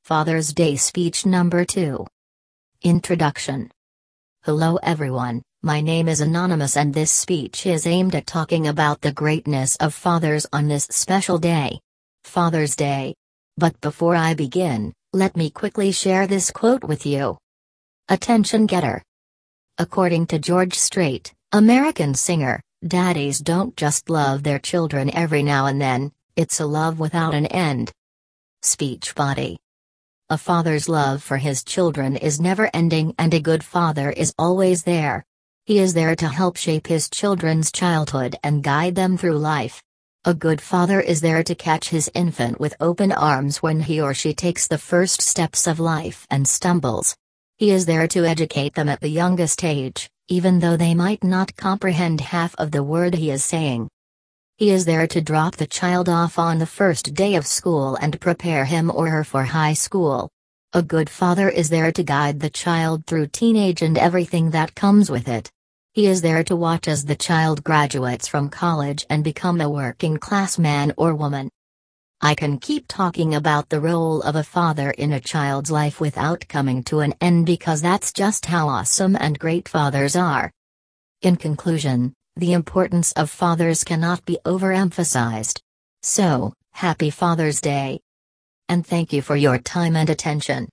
Father's Day Speech Number 2. Introduction. Hello everyone, my name is Anonymous and this speech is aimed at talking about the greatness of fathers on this special day, Father's Day. But before I begin, let me quickly share this quote with you. Attention getter. According to George Strait, American singer, daddies don't just love their children every now and then, it's a love without an end. Speech body. A father's love for his children is never-ending and a good father is always there. He is there to help shape his children's childhood and guide them through life. A good father is there to catch his infant with open arms when he or she takes the first steps of life and stumbles. He is there to educate them at the youngest age, even though they might not comprehend half of the word he is saying. He is there to drop the child off on the first day of school and prepare him or her for high school. A good father is there to guide the child through teenage and everything that comes with it. He is there to watch as the child graduates from college and become a working-class man or woman. I can keep talking about the role of a father in a child's life without coming to an end because that's just how awesome and great fathers are. In conclusion, the importance of fathers cannot be overemphasized. So, happy Father's Day. And thank you for your time and attention.